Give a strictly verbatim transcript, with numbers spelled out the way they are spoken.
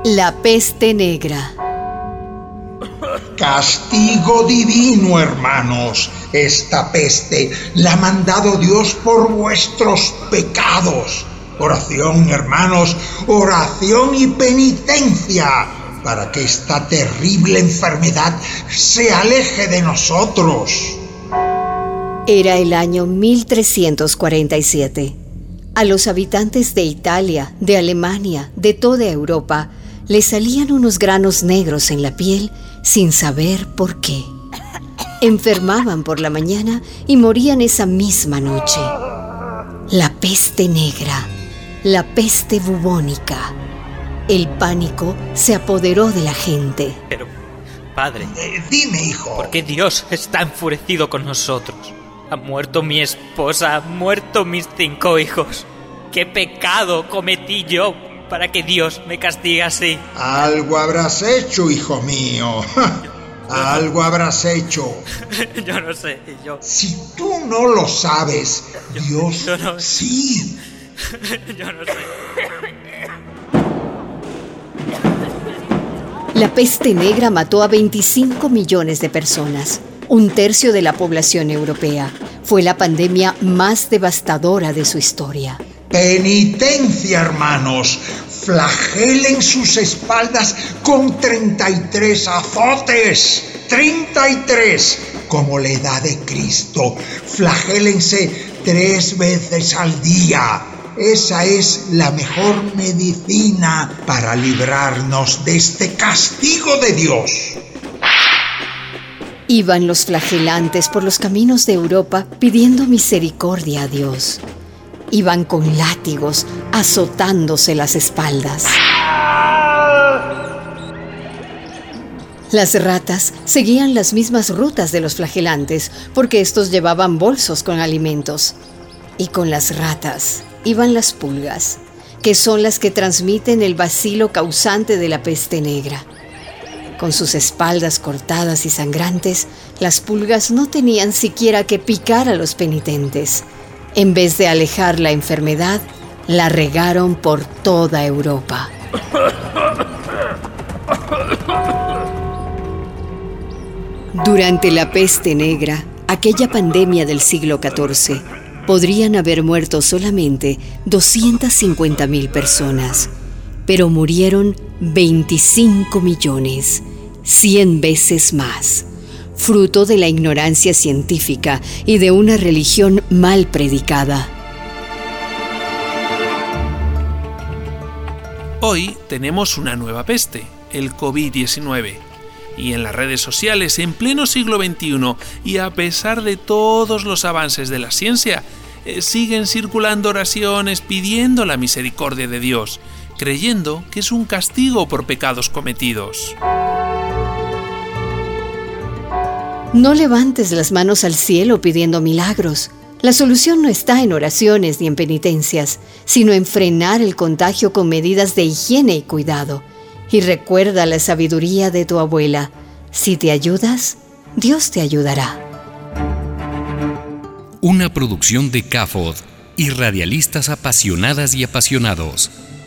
La peste negra. Castigo divino, hermanos. Esta peste la ha mandado Dios por vuestros pecados. Oración, hermanos, oración y penitencia para que esta terrible enfermedad se aleje de nosotros. Era el año mil trescientos cuarenta y siete. A los habitantes de Italia, de Alemania, de toda Europa, les salían unos granos negros en la piel sin saber por qué. Enfermaban por la mañana y morían esa misma noche. La peste negra, la peste bubónica. El pánico se apoderó de la gente. Pero, padre, eh, dime, hijo. ¿Por qué Dios está enfurecido con nosotros? Ha muerto mi esposa, ha muerto mis cinco hijos. ¿Qué pecado cometí yo para que Dios me castigue así? Algo habrás hecho, hijo mío. Algo habrás hecho. Yo no sé, yo... Si tú no lo sabes, yo, Dios yo no... sí. Yo no sé. La peste negra mató a veinticinco millones de personas, un tercio de la población europea. Fue la pandemia más devastadora de su historia. Penitencia, hermanos. Flagelen sus espaldas con treinta y tres azotes. treinta y tres, como la edad de Cristo. Flagélense tres veces al día. Esa es la mejor medicina para librarnos de este castigo de Dios. Iban los flagelantes por los caminos de Europa pidiendo misericordia a Dios. Iban con látigos, azotándose las espaldas. Las ratas seguían las mismas rutas de los flagelantes porque estos llevaban bolsos con alimentos. Y con las ratas iban las pulgas, que son las que transmiten el bacilo causante de la peste negra. Con sus espaldas cortadas y sangrantes, las pulgas no tenían siquiera que picar a los penitentes. En vez de alejar la enfermedad, la regaron por toda Europa. Durante la peste negra, aquella pandemia del siglo catorce, podrían haber muerto solamente doscientas cincuenta mil personas, pero murieron veinticinco millones, cien veces más, fruto de la ignorancia científica y de una religión mal predicada. Hoy tenemos una nueva peste, el covid diecinueve. Y en las redes sociales, en pleno siglo veintiuno, y a pesar de todos los avances de la ciencia, eh, siguen circulando oraciones pidiendo la misericordia de Dios, creyendo que es un castigo por pecados cometidos. No levantes las manos al cielo pidiendo milagros. La solución no está en oraciones ni en penitencias, sino en frenar el contagio con medidas de higiene y cuidado. Y recuerda la sabiduría de tu abuela. Si te ayudas, Dios te ayudará. Una producción de C A F O D y radialistas apasionadas y apasionados.